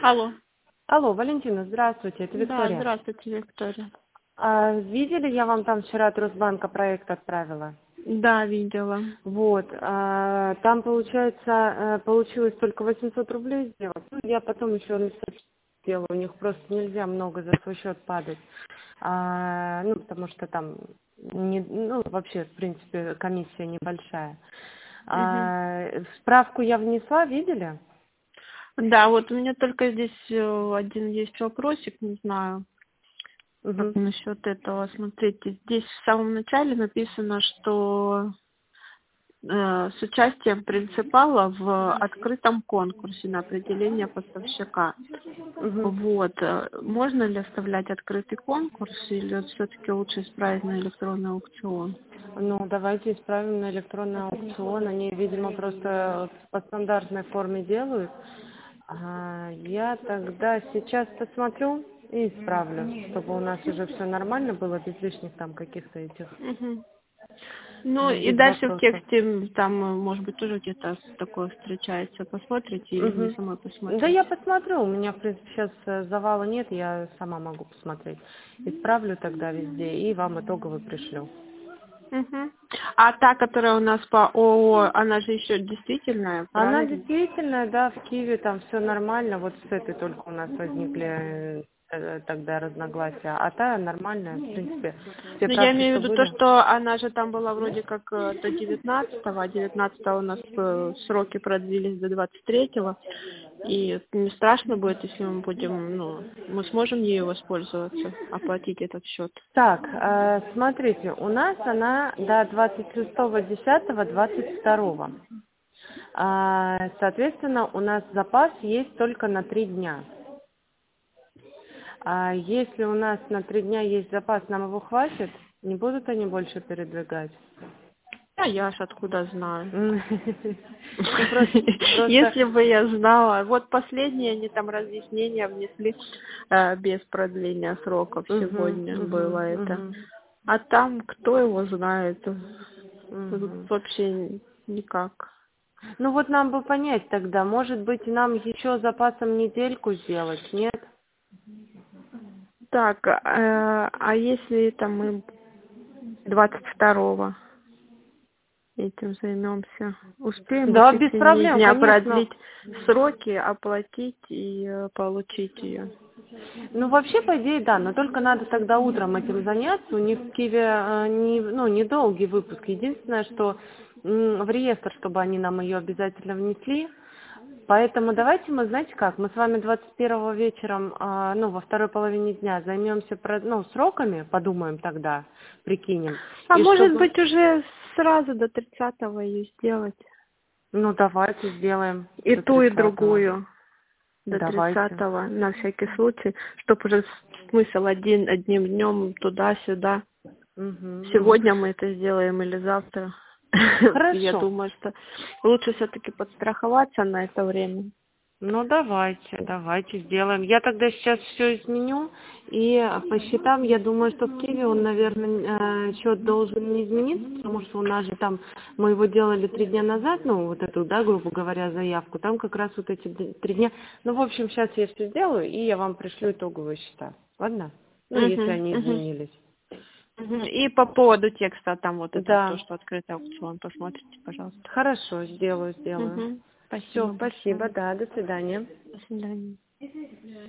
Алло. Алло, Валентина, здравствуйте, это Да, Виктория. здравствуйте, Виктория. Видели, я вам там вчера от Росбанка проект отправила? Да, видела. Вот, там, получается, получилось только 800 рублей сделать. Ну, я потом еще сделаю, у них просто нельзя много за свой счет падать. Ну, потому что там, вообще, в принципе, комиссия небольшая. Мгм. Справку я внесла, видели? Да, вот у меня только здесь один есть вопросик, не знаю, как Угу. насчет этого. Смотрите, здесь в самом начале написано, что с участием принципала в открытом конкурсе на определение поставщика. Угу. Вот. Можно ли оставлять открытый конкурс или все-таки лучше исправить на электронный аукцион? Ну, давайте исправим на электронный аукцион. Они, видимо, просто по стандартной форме делают. Я тогда сейчас посмотрю и исправлю, чтобы у нас уже все нормально было, без лишних там каких-то этих, Мгм. Ну и без дальше в вопросов. тексте там, может быть, тоже где-то такое встречается. Посмотрите или мне Угу. самой Да посмотреть? я посмотрю, у меня, в принципе, сейчас завала нет, я сама могу посмотреть. Исправлю тогда везде и вам итоговый пришлю. Мгм. А та, которая у нас по ООО, она же еще действительная, Она правильно? действительно, да, в Киеве там все нормально, вот с этой только у нас возникли тогда разногласия, а та нормальная, в принципе, все Но я правки, имею что в виду то, были. что она же там была вроде как до 19-го, а 19-го у нас сроки продлились до 23-го. И не страшно будет, если мы будем, мы сможем ею воспользоваться, оплатить этот счет. Так, смотрите, у нас она до 26.10.22. Соответственно, у нас запас есть только на 3 дня. Если у нас на 3 дня есть запас, нам его хватит, не будут они больше передвигать. А я ж откуда знаю. Ну, просто, Если бы я знала. Вот последние они там разъяснения внесли без продления сроков. Сегодня было это. А там кто его знает? Тут мгм. вообще никак. Ну вот нам бы понять тогда, может быть, нам еще запасом недельку сделать, нет? Так, а если это мы 22-го этим займемся? Успеем мы в Да, без течение проблем, дня конечно. продлить сроки, оплатить и получить ее? Ну, вообще, по идее, да, но только надо тогда утром этим заняться. У них в Киеве недолгий выпуск. Единственное, что в реестр, чтобы они нам ее обязательно внесли. Поэтому давайте мы, знаете как, мы с вами 21-го вечером, во второй половине дня займемся сроками, подумаем тогда, прикинем. А И может чтобы, быть уже сразу до 30-го ее сделать? давайте сделаем И до ту, и 30-го. другую до Давайте. 30-го, на всякий случай, чтобы уже смысл одним днем туда-сюда. Мгм, мгм. Сегодня мы это сделаем или завтра. Я Хорошо. думаю, что лучше все-таки подстраховаться на это время. Ну, давайте сделаем. Я тогда сейчас все изменю, и по счетам, я думаю, что в Киеве он, наверное, счет должен не измениться, потому что у нас же там, мы его делали 3 дня назад, вот эту, да, грубо говоря, заявку, там как раз вот эти 3 дня. Ну, в общем, сейчас я все сделаю, и я вам пришлю итоговые счета. Ладно? Ну, если Мгм, они мгм, изменились. мгм. И по поводу текста, там вот это, то, Да, что открытый аукцион, посмотрите, пожалуйста. хорошо, сделаю. Мгм. Все, Спасибо спасибо, большое. да, до свидания. До свидания.